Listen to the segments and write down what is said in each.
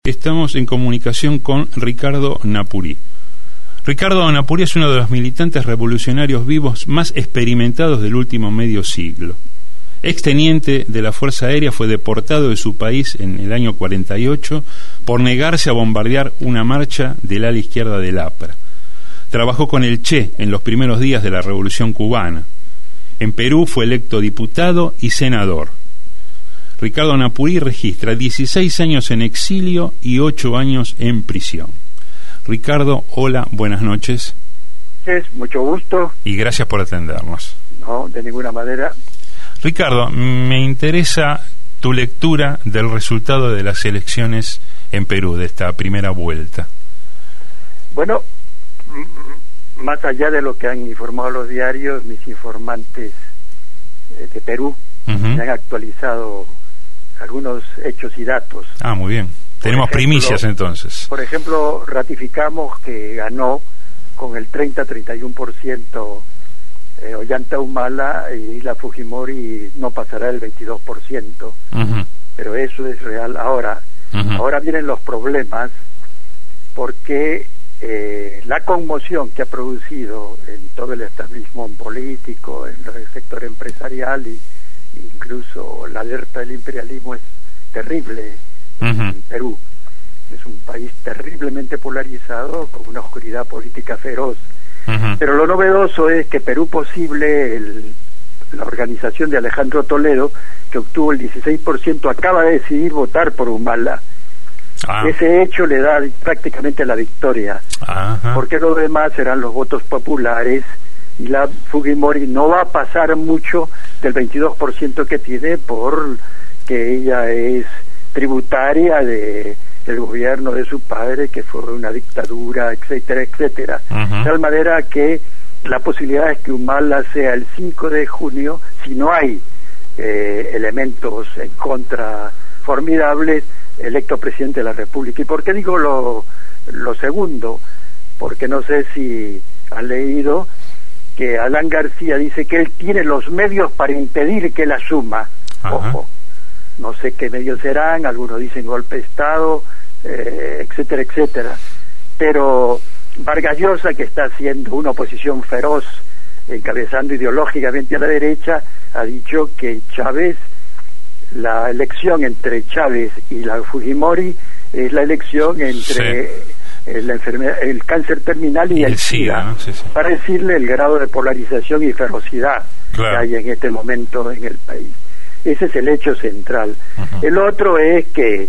Estamos en comunicación con Ricardo Napurí. Ricardo Napurí es uno de los militantes revolucionarios vivos más experimentados del último medio siglo. Exteniente de la Fuerza Aérea, fue deportado de su país en el año 48 por negarse a bombardear una marcha del ala izquierda del APRA. Trabajó con el Che en los primeros días de la Revolución Cubana. En Perú fue electo diputado y senador. Ricardo Napurí registra 16 años en exilio y 8 años en prisión. Ricardo, hola, buenas noches. Es mucho gusto. Y gracias por atendernos. No, de ninguna manera. Ricardo, me interesa tu lectura del resultado de las elecciones en Perú, de esta primera vuelta. Bueno, más allá de lo que han informado los diarios, mis informantes de Perú me han actualizado algunos hechos y datos. Ah, muy bien. Tenemos primicias entonces. Por ejemplo, ratificamos que ganó con el 30-31% Ollanta Humala, y la Fujimori no pasará el 22%. Pero eso es real. Ahora vienen los problemas, porque la conmoción que ha producido en todo el establishment político, en el sector empresarial y incluso la alerta del imperialismo es terrible en Perú. Es un país terriblemente polarizado, con una oscuridad política feroz. Pero lo novedoso es que Perú Posible, la organización de Alejandro Toledo, que obtuvo el 16%, acaba de decidir votar por Humala. Ese hecho le da prácticamente la victoria, porque lo demás serán los votos populares, y la Fujimori no va a pasar mucho del 22% que tiene, por que ella es tributaria del gobierno de su padre, que fue una dictadura, etcétera, etcétera. De tal manera que la posibilidad es que Humala sea el 5 de junio, si no hay elementos en contra formidables, electo presidente de la República. ¿Y por qué digo lo segundo? Porque no sé si han leído que Alan García dice que él tiene los medios para impedir que él asuma. Ojo, no sé qué medios serán, algunos dicen golpe de Estado, etcétera, etcétera. Pero Vargas Llosa, que está haciendo una oposición feroz, encabezando ideológicamente a la derecha, ha dicho que Chávez, la elección entre Chávez y la Fujimori es la elección entre la enfermedad, el cáncer terminal y el SIDA, ¿no? Sí. Para decirle el grado de polarización y ferocidad que hay en este momento en el país. Ese es el hecho central. El otro es que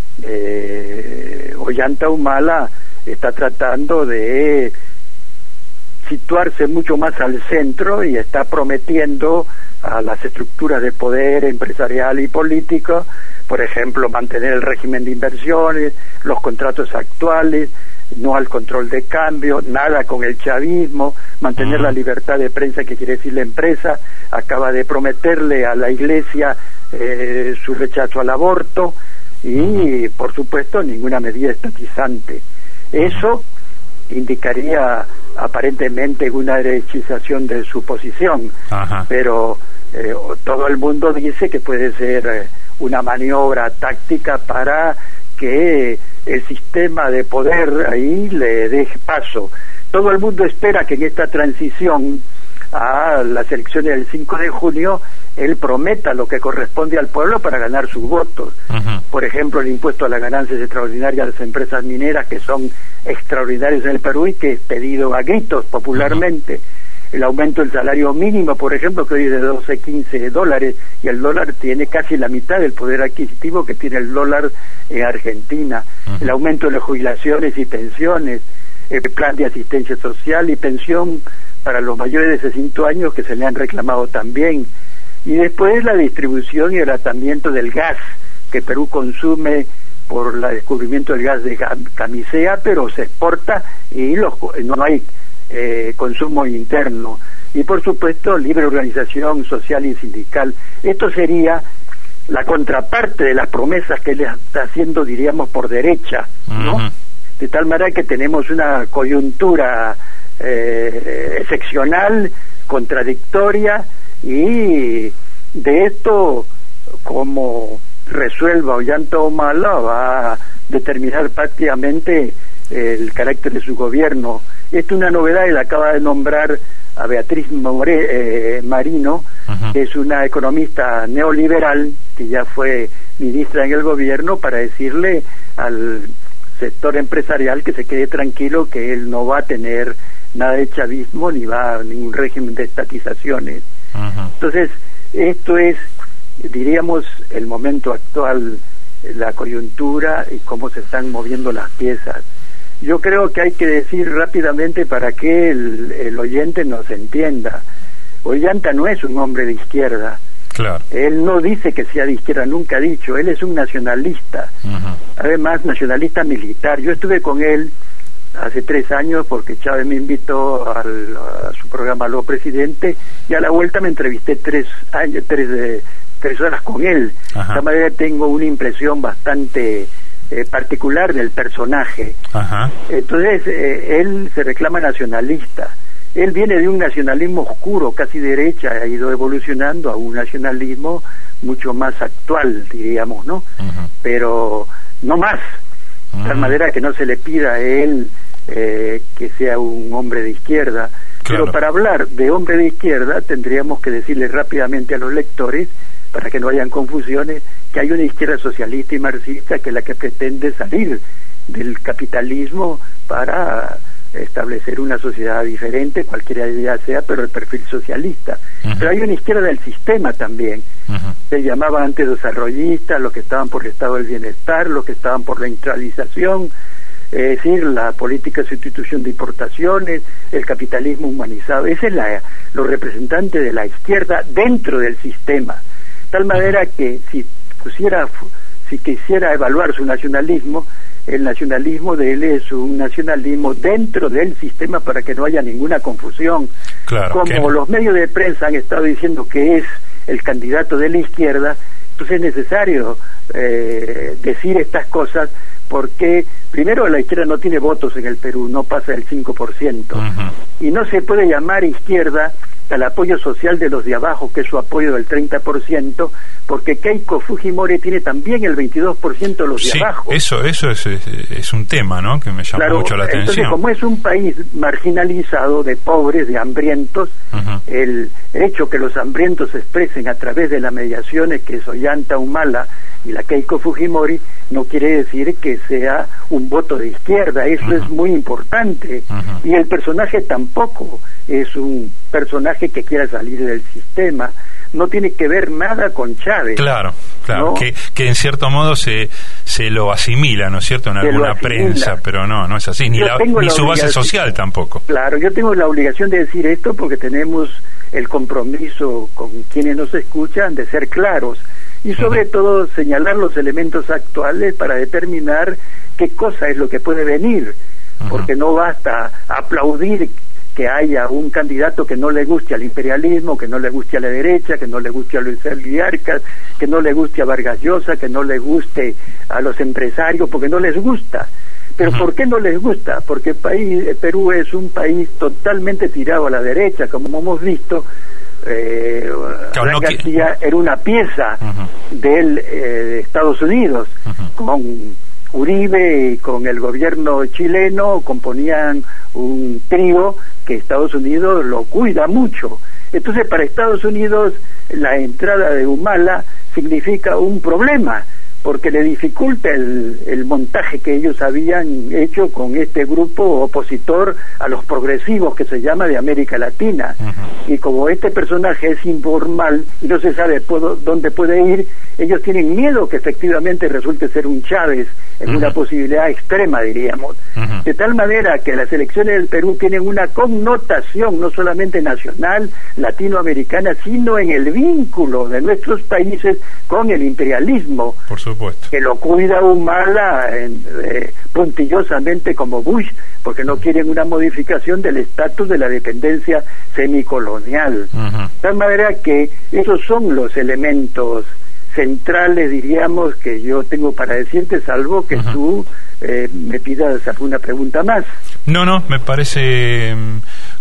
Ollanta Humala está tratando de situarse mucho más al centro y está prometiendo a las estructuras de poder empresarial y político, por ejemplo, mantener el régimen de inversiones, los contratos actuales, no al control de cambio, nada con el chavismo, mantener la libertad de prensa, que quiere decir la empresa. Acaba de prometerle a la Iglesia su rechazo al aborto y, por supuesto, ninguna medida estatizante. Eso indicaría aparentemente una derechización de su posición, pero todo el mundo dice que puede ser una maniobra táctica para que el sistema de poder ahí le dé paso. Todo el mundo espera que en esta transición a las elecciones del 5 de junio él prometa lo que corresponde al pueblo para ganar sus votos. Por ejemplo, el impuesto a las ganancias extraordinarias de las empresas mineras, que son extraordinarias en el Perú y que es pedido a gritos popularmente. El aumento del salario mínimo, por ejemplo, que hoy es de $12-15, y el dólar tiene casi la mitad del poder adquisitivo que tiene el dólar en Argentina. El aumento de las jubilaciones y pensiones, el plan de asistencia social y pensión para los mayores de 60 años, que se le han reclamado también. Y después la distribución y el tratamiento del gas que Perú consume por el descubrimiento del gas de Camisea, pero se exporta y no hay consumo interno. Y por supuesto libre organización social y sindical. Esto sería la contraparte de las promesas que él está haciendo, diríamos, por derecha, ¿no? De tal manera que tenemos una coyuntura excepcional, contradictoria, y de esto, como resuelva Ollanta Humala va a determinar prácticamente el carácter de su gobierno. Esto es una novedad, él acaba de nombrar a Beatriz Marino, que es una economista neoliberal, que ya fue ministra en el gobierno, para decirle al sector empresarial que se quede tranquilo, que él no va a tener nada de chavismo, ni va a ningún régimen de estatizaciones. Entonces, esto es, diríamos, el momento actual, la coyuntura y cómo se están moviendo las piezas. Yo creo que hay que decir rápidamente para que el oyente nos entienda. Ollanta no es un hombre de izquierda. Claro. Él no dice que sea de izquierda, nunca ha dicho. Él es un nacionalista. Además, nacionalista militar. Yo estuve con él hace 3 años porque Chávez me invitó a su programa Aló Presidente, y a la vuelta me entrevisté 3 horas con él. De esta manera tengo una impresión bastante particular del personaje. Entonces, él se reclama nacionalista. Él viene de un nacionalismo oscuro, casi derecha, ha ido evolucionando a un nacionalismo mucho más actual, diríamos, ¿no? Pero no más, de tal manera que no se le pida a él que sea un hombre de izquierda. Claro. Pero para hablar de hombre de izquierda tendríamos que decirle rápidamente a los lectores, para que no hayan confusiones, que hay una izquierda socialista y marxista que es la que pretende salir del capitalismo para establecer una sociedad diferente, cualquier idea sea, pero el perfil socialista. Pero hay una izquierda del sistema también. Se llamaba antes desarrollistas, los que estaban por el estado del bienestar, los que estaban por la industrialización, es decir, la política de sustitución de importaciones, el capitalismo humanizado. Ese es los representantes de la izquierda dentro del sistema. De tal manera que si quisiera evaluar su nacionalismo, el nacionalismo de él es un nacionalismo dentro del sistema, para que no haya ninguna confusión. Claro, como los medios de prensa han estado diciendo que es el candidato de la izquierda, entonces es necesario decir estas cosas, porque primero la izquierda no tiene votos en el Perú, no pasa del 5%, y no se puede llamar izquierda al apoyo social de los de abajo, que es su apoyo del 30%, porque Keiko Fujimori tiene también el 22% de los de abajo. Eso es un tema, ¿no?, que me llama mucho la atención. Entonces, como es un país marginalizado, de pobres, de hambrientos, el hecho que los hambrientos se expresen a través de las mediaciones que es Ollanta Humala y la Keiko Fujimori, no quiere decir que sea un voto de izquierda. Eso es muy importante. Y el personaje tampoco es un personaje que quiera salir del sistema. No tiene que ver nada con Chávez. Claro, ¿no? que en cierto modo se lo asimila, ¿no es cierto?, en alguna prensa, pero no es así, ni su base social tampoco. Claro, yo tengo la obligación de decir esto porque tenemos el compromiso con quienes nos escuchan de ser claros, y sobre todo señalar los elementos actuales para determinar qué cosa es lo que puede venir, porque no basta aplaudir que haya un candidato que no le guste al imperialismo, que no le guste a la derecha, que no le guste a los oligarcas, que no le guste a Vargas Llosa, que no le guste a los empresarios, porque no les gusta. Pero ¿por qué no les gusta? Porque Perú es un país totalmente tirado a la derecha, como hemos visto. García era una pieza de Estados Unidos, con Uribe y con el gobierno chileno componían un trío que Estados Unidos lo cuida mucho. Entonces, para Estados Unidos la entrada de Humala significa un problema, porque le dificulta el montaje que ellos habían hecho con este grupo opositor a los progresivos, que se llama de América Latina. Y como este personaje es informal y no se sabe dónde puede ir, ellos tienen miedo que efectivamente resulte ser un Chávez, en una posibilidad extrema, diríamos. De tal manera que las elecciones del Perú tienen una connotación no solamente nacional, latinoamericana, sino en el vínculo de nuestros países con el imperialismo. Por supuesto. Que lo cuida Humala puntillosamente como Bush, porque no quieren una modificación del estatus de la dependencia semicolonial. De tal manera que esos son los elementos centrales, diríamos, que yo tengo para decirte, salvo que tú me pidas alguna pregunta más. No, me parece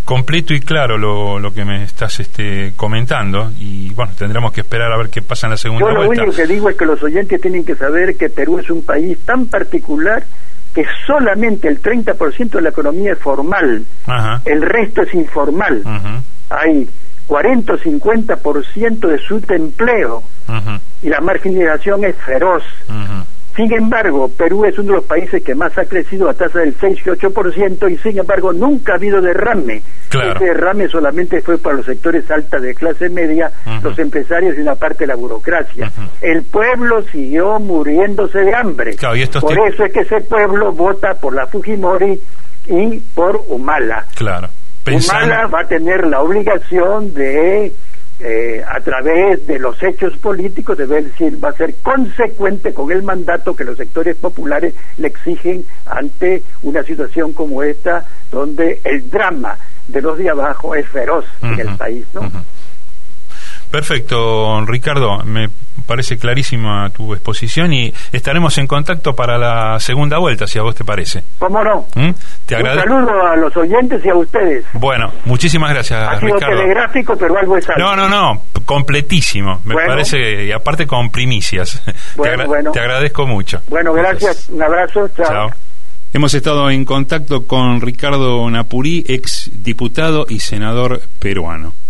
completo y claro lo que me estás comentando, y bueno, tendremos que esperar a ver qué pasa en la segunda vuelta. Yo lo único que digo es que los oyentes tienen que saber que Perú es un país tan particular que solamente el 30% de la economía es formal. Ajá. El resto es informal. Ajá. Hay 40 o 50% de subempleo. Ajá. Y la marginalización es feroz. Ajá. Sin embargo, Perú es uno de los países que más ha crecido a tasa del 6 y 8%, y sin embargo nunca ha habido derrame. Claro. Este derrame solamente fue para los sectores alta de clase media, los empresarios y una parte de la burocracia. El pueblo siguió muriéndose de hambre. Claro, por eso es que ese pueblo vota por la Fujimori y por Humala. Claro. Humala va a tener la obligación de a través de los hechos políticos, va a ser consecuente con el mandato que los sectores populares le exigen ante una situación como esta, donde el drama de los de abajo es feroz en el país, ¿no? Perfecto, Ricardo, me parece clarísima tu exposición y estaremos en contacto para la segunda vuelta, si a vos te parece. ¿Cómo no? Un saludo a los oyentes y a ustedes. Bueno, muchísimas gracias, ha sido Ricardo. Telegráfico, pero algo es algo. No, completísimo, me parece, y aparte con primicias. Te agradezco mucho. Bueno, gracias, un abrazo, chao. Hemos estado en contacto con Ricardo Napurí, ex diputado y senador peruano.